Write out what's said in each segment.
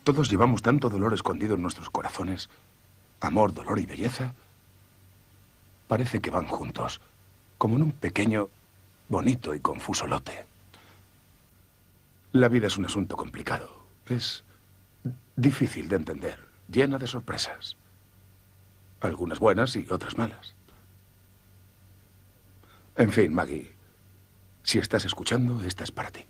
Todos llevamos tanto dolor escondido en nuestros corazones. Amor, dolor y belleza. Parece que van juntos, como en un pequeño, bonito y confuso lote. La vida es un asunto complicado. Es difícil de entender, llena de sorpresas. Algunas buenas y otras malas. En fin, Maggie, si estás escuchando, esta es para ti.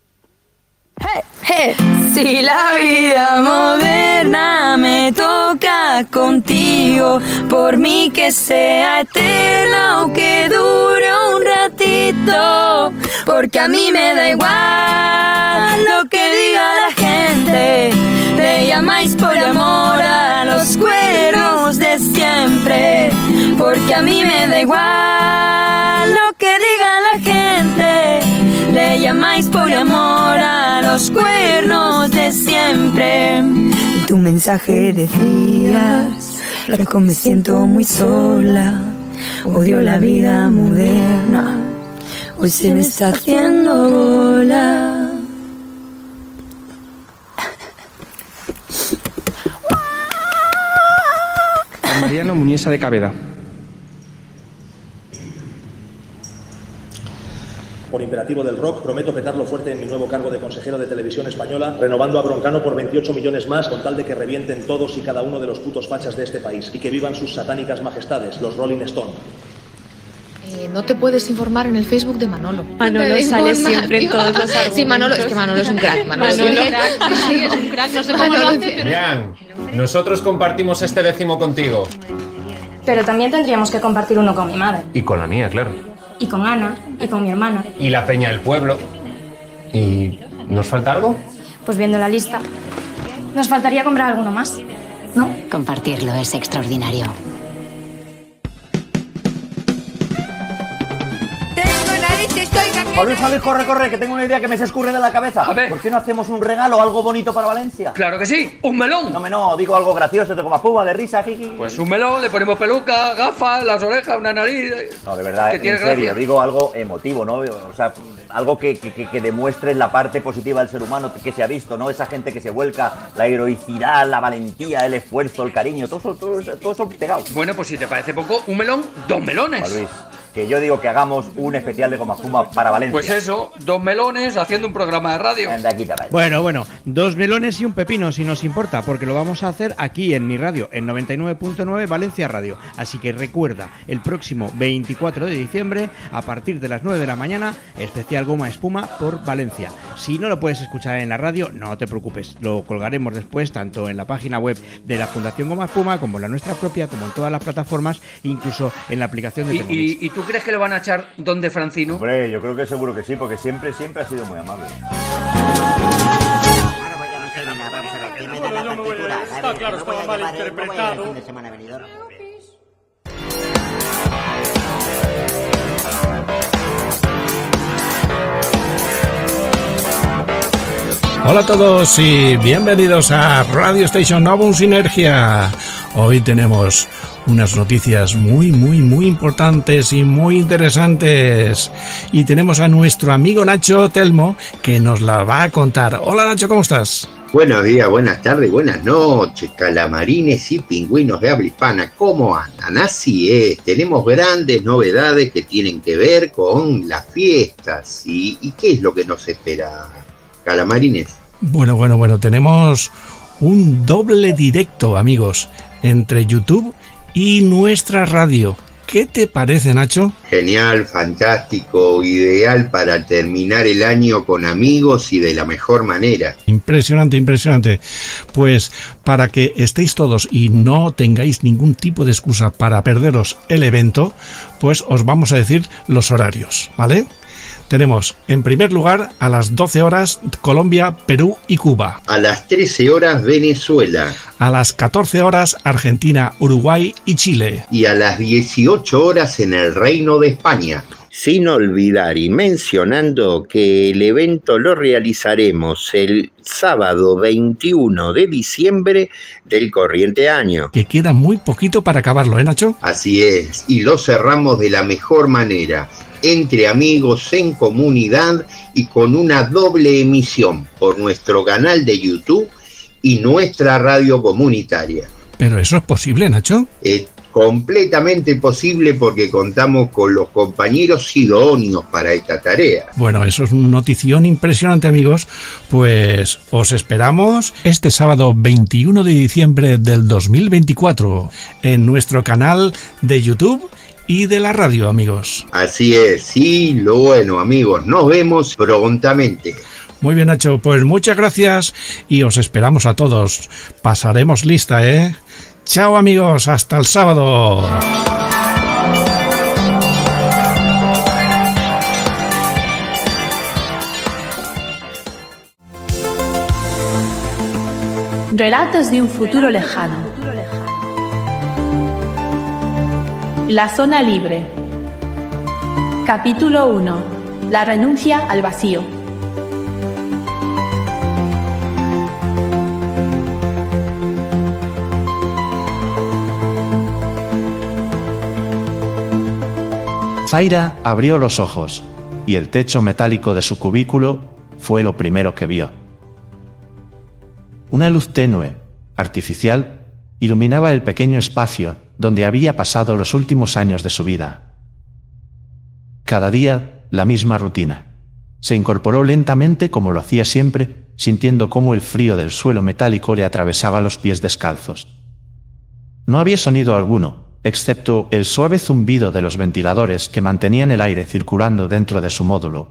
Si la vida moderna me toca contigo, por mí que sea eterna o que dure un ratito, porque a mí me da igual lo que diga la gente. Le llamáis por amor a los cuernos de siempre, porque a mí me da igual lo que diga la gente. Le llamáis por amor a los cuernos de siempre. En tu mensaje decías: flaco, me siento muy sola, odio la vida moderna, hoy se me está haciendo bola. Mariano Muniesa de Cabeda. Por imperativo del rock, prometo petarlo fuerte en mi nuevo cargo de consejero de Televisión Española, renovando a Broncano por 28 millones más, con tal de que revienten todos y cada uno de los putos fachas de este país y que vivan sus satánicas majestades, los Rolling Stone. No te puedes informar en el Facebook de Manolo. Manolo sale siempre en todos los argumentos. Sí, Manolo, es que Manolo es un crack. Manolo Sí, es un crack, no sé cómo lo hace, pero... Jan, nosotros compartimos este 10º contigo. Pero también tendríamos que compartir uno con mi madre. Y con la mía, claro. Y con Ana, y con mi hermana. Y la peña del pueblo. ¿Y nos falta algo? Pues viendo la lista, nos faltaría comprar alguno más, ¿no? Compartirlo es extraordinario. Luis, corre, que tengo una idea que me se escurre de la cabeza. A ver. ¿Por qué no hacemos un regalo, algo bonito para Valencia? Claro que sí, un melón. No, digo algo gracioso, de goma púa, de risa, jiji. Pues un melón, le ponemos peluca, gafas, las orejas, una nariz. No, de verdad, en serio, digo algo emotivo, ¿no? O sea, algo que demuestre la parte positiva del ser humano que se ha visto, ¿no? Esa gente que se vuelca, la heroicidad, la valentía, el esfuerzo, el cariño, todo eso pegado. Bueno, pues si te parece poco, un melón, 2 melones. Juan Luis, que yo digo que hagamos un especial de goma espuma para Valencia. Pues eso, 2 melones haciendo un programa de radio. Bueno, 2 melones y un pepino, si nos importa, porque lo vamos a hacer aquí en mi radio, en 99.9 Valencia Radio. Así que recuerda, el próximo 24 de diciembre, a partir de las 9 de la mañana, especial goma espuma por Valencia. Si no lo puedes escuchar en la radio, no te preocupes, lo colgaremos después tanto en la página web de la Fundación Goma Espuma, como en la nuestra propia, como en todas las plataformas, incluso en la aplicación de Thermomix. ¿Y tú crees que lo van a echar donde Francino? Hombre, yo creo que seguro que sí, porque siempre ha sido muy amable. Está claro, estaba mal interpretado. Hola a todos y bienvenidos a Radio Station Novum Sinergia. Hoy tenemos unas noticias muy importantes y muy interesantes. Y tenemos a nuestro amigo Nacho Telmo que nos la va a contar. Hola Nacho, ¿cómo estás? Buenos días, buenas tardes, buenas noches, calamarines y pingüinos de habla hispana. ¿Cómo andan? Así es, tenemos grandes novedades que tienen que ver con las fiestas. ¿Y qué es lo que nos espera, calamarines? Bueno, tenemos un doble directo, amigos, entre YouTube y nuestra radio. ¿Qué te parece, Nacho? Genial, fantástico, ideal para terminar el año con amigos y de la mejor manera. Impresionante. Pues para que estéis todos y no tengáis ningún tipo de excusa para perderos el evento, pues os vamos a decir los horarios, ¿vale? Tenemos, en primer lugar, a las 12 horas, Colombia, Perú y Cuba. A las 13 horas, Venezuela. A las 14 horas, Argentina, Uruguay y Chile. Y a las 18 horas en el Reino de España. Sin olvidar y mencionando que el evento lo realizaremos el sábado 21 de diciembre del corriente año. Que queda muy poquito para acabarlo, ¿eh, Nacho? Así es, y lo cerramos de la mejor manera. Entre amigos, en comunidad y con una doble emisión por nuestro canal de YouTube y nuestra radio comunitaria. ¿Pero eso es posible, Nacho? Es completamente posible porque contamos con los compañeros idóneos para esta tarea. Bueno, eso es una notición impresionante, amigos. Pues os esperamos este sábado 21 de diciembre del 2024 en nuestro canal de YouTube y de la radio, amigos. Así es, sí, bueno, amigos, nos vemos prontamente. Muy bien, Nacho, pues muchas gracias y os esperamos a todos. Pasaremos lista, ¿eh? Chao, amigos, hasta el sábado. Relatos de un futuro lejano. La zona libre. Capítulo 1. La renuncia al vacío. Zaira abrió los ojos, y el techo metálico de su cubículo fue lo primero que vio. Una luz tenue, artificial, iluminaba el pequeño espacio donde había pasado los últimos años de su vida. Cada día, la misma rutina. Se incorporó lentamente como lo hacía siempre, sintiendo cómo el frío del suelo metálico le atravesaba los pies descalzos. No había sonido alguno, excepto el suave zumbido de los ventiladores que mantenían el aire circulando dentro de su módulo.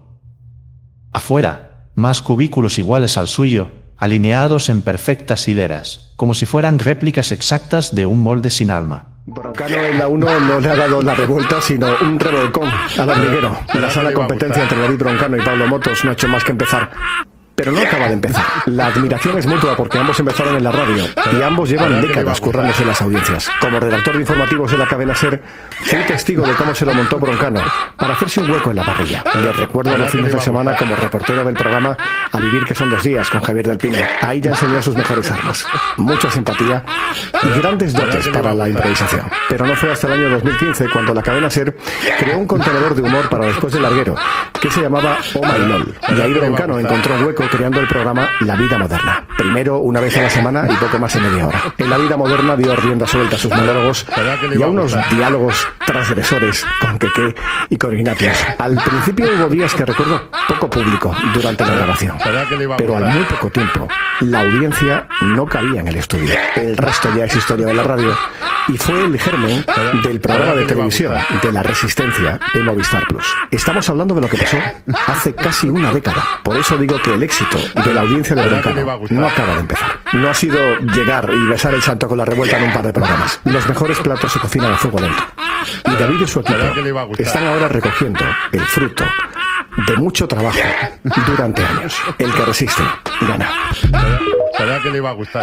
Afuera, más cubículos iguales al suyo, alineados en perfectas hileras, como si fueran réplicas exactas de un molde sin alma. Broncano en la 1 no le ha dado la revuelta, sino un revolcón al hormiguero. La sana competencia entre David Broncano y Pablo Motos no ha hecho más que empezar. Pero no acaba de empezar. La admiración es mutua porque ambos empezaron en la radio y ambos llevan décadas currándose las audiencias. Como redactor de informativos de la cadena SER, fui testigo de cómo se lo montó Broncano para hacerse un hueco en la parrilla. Le recuerdo los fines de semana como reportero del programa A Vivir que son 2 días con Javier del Pino. Ahí ya enseñó sus mejores armas. Mucha simpatía y grandes dotes para la improvisación. Pero no fue hasta el año 2015 cuando la cadena SER creó un contenedor de humor para después del larguero que se llamaba Oh My LOL. Y ahí Broncano encontró un hueco creando el programa La Vida Moderna. Primero una vez a la semana y poco más en media hora. En La Vida Moderna dio rienda suelta a sus monólogos y a unos diálogos transgresores con Keke y con Ignatius. Al principio hubo días que recuerdo poco público durante la grabación, pero al muy poco tiempo la audiencia no cabía en el estudio. El resto ya es historia de la radio y fue el germen del programa de televisión de La Resistencia en Movistar Plus. Estamos hablando de lo que pasó hace casi una década. Por eso digo que el éxito de la audiencia de Broncano no acaba de empezar. No ha sido llegar y besar el santo con la revuelta en un par de programas. Los mejores platos se cocinan a fuego lento. Y David y su equipo están ahora recogiendo el fruto de mucho trabajo durante años. El que resiste, gana. ¿Verdad que le iba a gustar?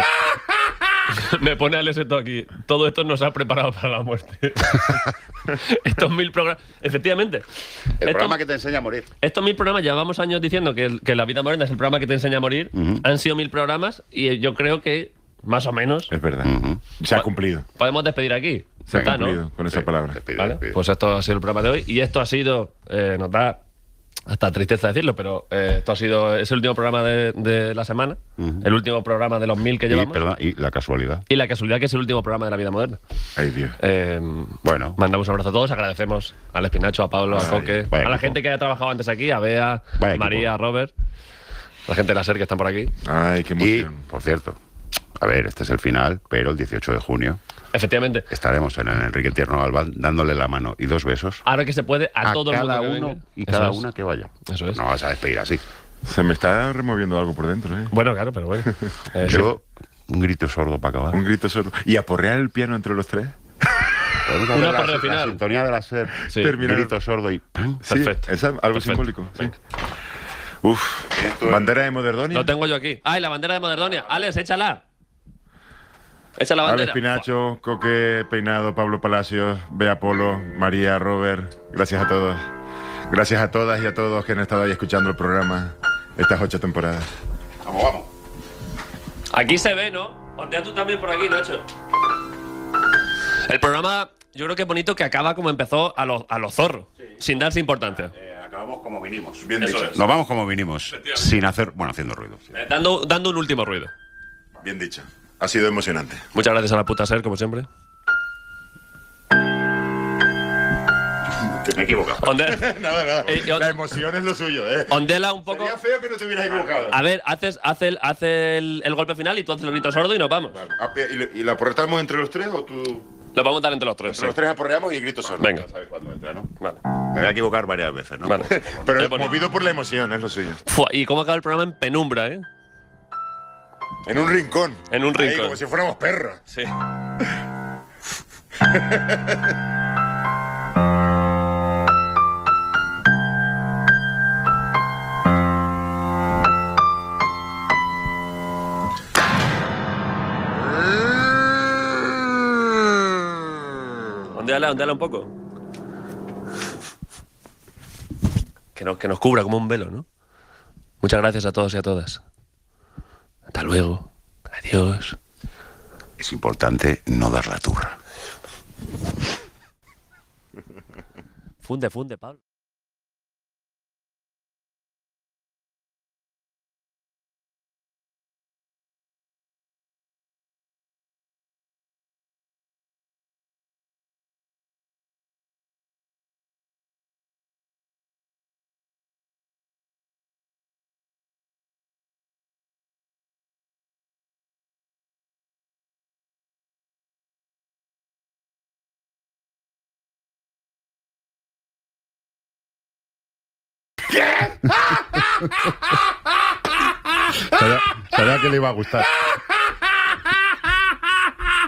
Me pone Alex esto aquí. Todo esto nos ha preparado para la muerte. Estos 1000 programas. Efectivamente. El programa que te enseña a morir. Estos 1000 programas, llevamos años diciendo que La Vida Moderna es el programa que te enseña a morir. Han sido 1000 programas y yo creo que, más o menos. Es verdad. Se ha cumplido. Podemos despedir aquí. Se ha cumplido, ¿no? Con esa palabra. ¿Vale? Pues esto ha sido el programa de hoy. Y esto ha sido. Nos da hasta tristeza decirlo, pero esto es el último programa de la semana, el último programa de los 1000 que llevamos. Y la casualidad. Y la casualidad que es el último programa de La Vida Moderna. Ay, Dios. Bueno. Mandamos un abrazo a todos, agradecemos al Espinacho, a Pablo, a Coque, a la gente que haya trabajado antes aquí, a Bea, a María, a Robert, la gente de la SER que están por aquí. Ay, qué emoción. Y, por cierto, a ver, este es el final, pero el 18 de junio... Efectivamente. Estaremos en Enrique Tierno Galván dándole la mano y 2 besos. Ahora que se puede, a todo el mundo cada que uno venga. y cada una que vaya. Eso es. No vas a despedir así. Se me está removiendo algo por dentro, ¿eh? Bueno, claro, pero bueno. Yo, un grito sordo para acabar. Un grito sordo. ¿Y aporrear el piano entre los tres? Una porra final. La sintonía de la SER. Sí. Grito sordo y... Sí, perfecto. Es algo simbólico. Sí. Uf, bandera de Moderdonia. Lo tengo yo aquí. ¡Ay, la bandera de Moderdonia! Alex, échala. Echa la bandera. Alex Pinacho, Coque Peinado, Pablo Palacios, Bea Polo, María, Robert. Gracias a todos. Gracias a todas y a todos que han estado ahí escuchando el programa estas 8 temporadas. Vamos, vamos. Aquí se ve, ¿no? Ondea tú también por aquí, Nacho. El programa, yo creo que es bonito que acaba como empezó a los zorros, sin darse importancia. Acabamos como vinimos. Bien dicho. Nos vamos como vinimos, sin hacer, haciendo ruido. Sí. Dando un último ruido. Bien dicho. Ha sido emocionante. Muchas gracias a la puta SER, como siempre. Que me he equivocado. Nada. Eh, La emoción es lo suyo, Ondela un poco. Sería feo que no te hubieras equivocado. A ver, haz el golpe final y tú haces el grito sordo y nos vamos. ¿Y la aportamos entre los tres o tú...? Lo vamos a dar entre los tres. Entre los tres aporreamos y el grito sordo. Venga. ¿Sabes cuándo entra, no? Vale. Me voy a equivocar varias veces, ¿no? Vale. Pero movido por la emoción, es lo suyo. Y cómo acaba el programa en penumbra, ¿eh? En un rincón. En un rincón. Ahí, como si fuéramos perros. Sí. Ondeala un poco. Que nos cubra como un velo, ¿no? Muchas gracias a todos y a todas. Hasta luego. Adiós. Es importante no dar la turra. Funde, Pablo. Sabía que le iba a gustar.